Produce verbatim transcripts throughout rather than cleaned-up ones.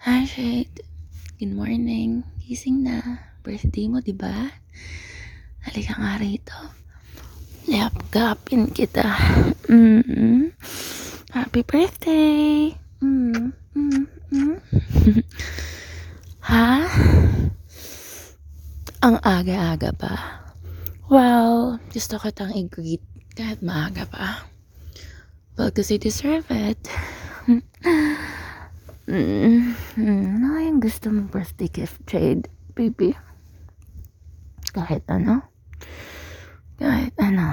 Hi, Shade. Good morning. Gising na. Birthday mo, di ba? Halika nga rito. Lapgapin kita. Mm-hmm. Happy birthday! Mm, mm, mm. Ha? Ang aga-aga pa. Well, gusto ko kitang i-greet kahit maaga pa. Well, kasi deserve it. Mm, mm, ano yung gusto mong birthday gift, Jade? Baby? Kahit ano? Kahit ano?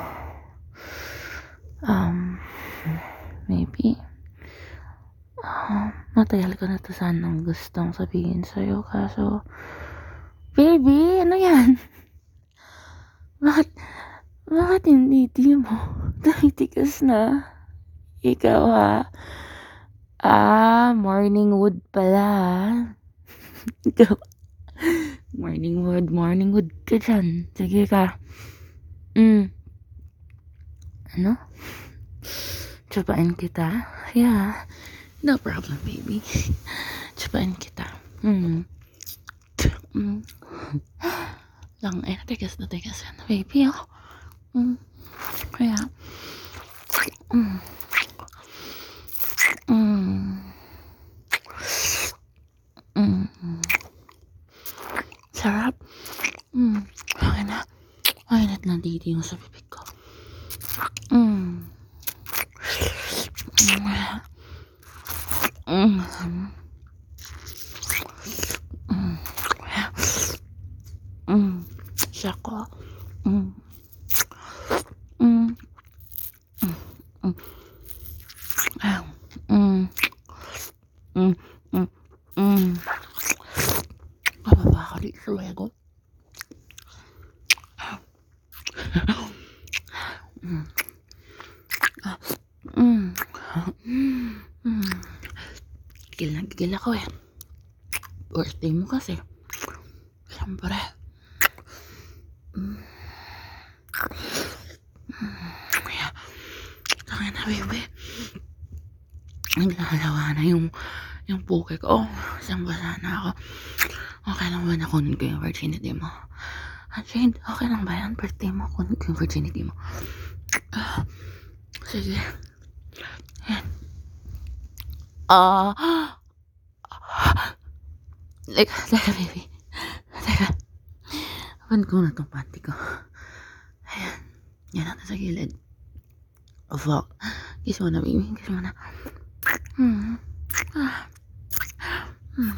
Um, maybe? Uh, matagal ko na to sanang gustong sabihin sa'yo, kaso, baby, ano yan? Bakit, bakit hindi di mo? Tumitigas na. Ikaw ha? Ah, morning wood pala. Ikaw. Morning wood, morning wood ka dyan. Sige ka. Mm. Ano? Tsapain kita? Yeah. No problem, baby. Tsapain kita. Mm. Mm. Lang, eh, natigas, natigas yan, baby, oh. Mm. Kaya, mm. Mm. Mm. Sarap. Mm. Okay na. Ay, nat nandito yung sa bibig ko. Mm. Mm. Mm. Mm. Mm. Sako. Mm. Mm. Mm. Mm. Mm. Mm. Mm. Bababa ako dito luego. Mm. Mm. Mm. Gigil na gigil ako eh. Birthday mo kasi. Siyempre. Mm. Kaya, kaya na baby. Naglalawa na yung yung puke ko. Oh, isang basa na ako. Okay lang ba na kunin ko yung virginity mo? Ah, Jade, okay lang ba yan? Birthday mo, kunin ko yung virginity mo. Uh, sige. Yan. Ah. Uh, Teka, teka baby. Teka. Apan ko na tong panty ko. Ayan. Yan natin sa gilid. Oh, fuck. Kiss mo na, baby. Kiss mo na. Hmm. Ah. Hmm.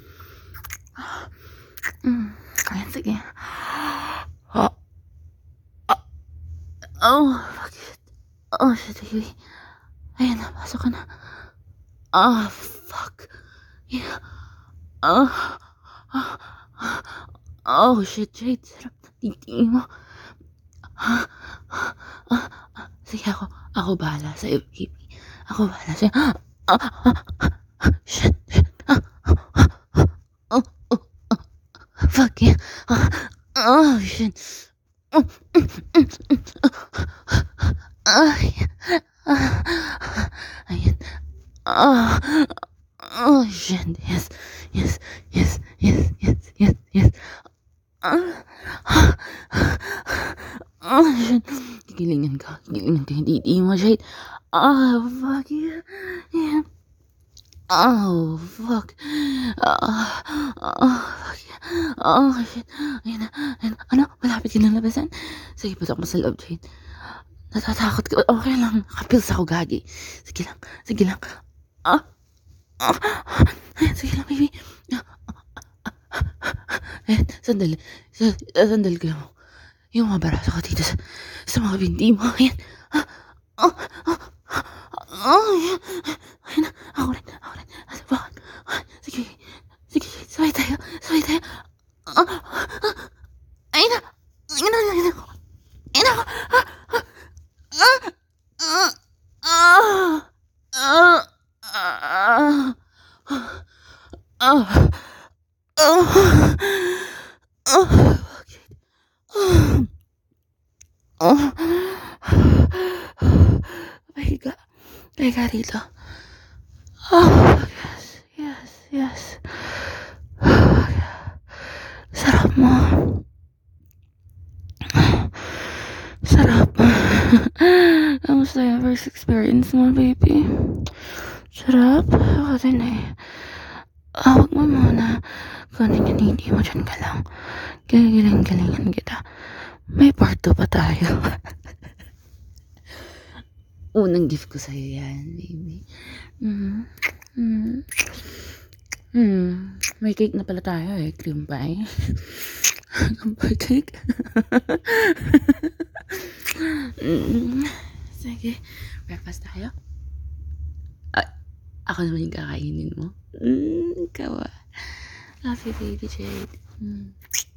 Hmm. Ayan, sige. Oh. Oh. Oh, fuck it. Oh, shit, baby. Ayan na, pasok ka na. Ah, oh, fuck. Yeah. Oh. Oh. Oh, shit, Jade. Sarap na titi mo. Ah. Ah. Sige, ako. Ako bahala sa'yo, baby. Ako bahala sa'yo. Ah. Ah. Shit. Ah. Oh. Oh. Oh. Fuck yeah. Ah. Oh, shit. Oh. Ay. Ayan. Oh. Oh, shit. Yes. Yes. Yes. Yes. Yes. Yes. Yes. Ah. Oh, shit. Gigilingan ka. Gigilingan ka. Hindi, hindi mo, shit. Oh, fuck yeah. Yeah. Oh, fuck. Oh, oh, fuck yeah. Oh, shit. Ayan na. Ayan. Ano? Malapit ka ng labasan? Sige, pasok mo sa loob, shit. Natatakot ka. Okay lang. Kapils ako, gagi. Sige lang. Sige lang. Ah. Ah. Ayan, sige lang, baby. Ah. Ayan, sandali. Sandali ka mo. Yung mga baraso ko dito sa, sa mga binti mo. Ayan. Ah. Oh. Oh. Oh. Ayan. Ayan na. Ako rin. Ako rin. Bakit? Sige. Sige. Sabay tayo. Sabay tayo. Ah. Ayan na. Ayan na. Ayan na. Ayan na. Ah. Ah. Ah. Ah. Ah. Ah. Ah. Oh. Oh. Oh. Pahiga. Pahiga rito. Oh, yes. Yes. Yes. mo. Sarap. Kamusta yung first experience mo, baby? Sarap? Ako din eh. Ah, wag mo muna. Kung hindi mo dyan ka lang. Galing-galingan kita. May part two pa tayo. Unang gift ko sa'yo yan, baby. Mm. Mm. Mm. May cake na pala tayo eh. Cream pie. Cream cake. Mm. Sige. Breakfast tayo? Ah, ako naman yung kakainin mo? Mm, ikaw ah. Love you, baby Jade. Mm.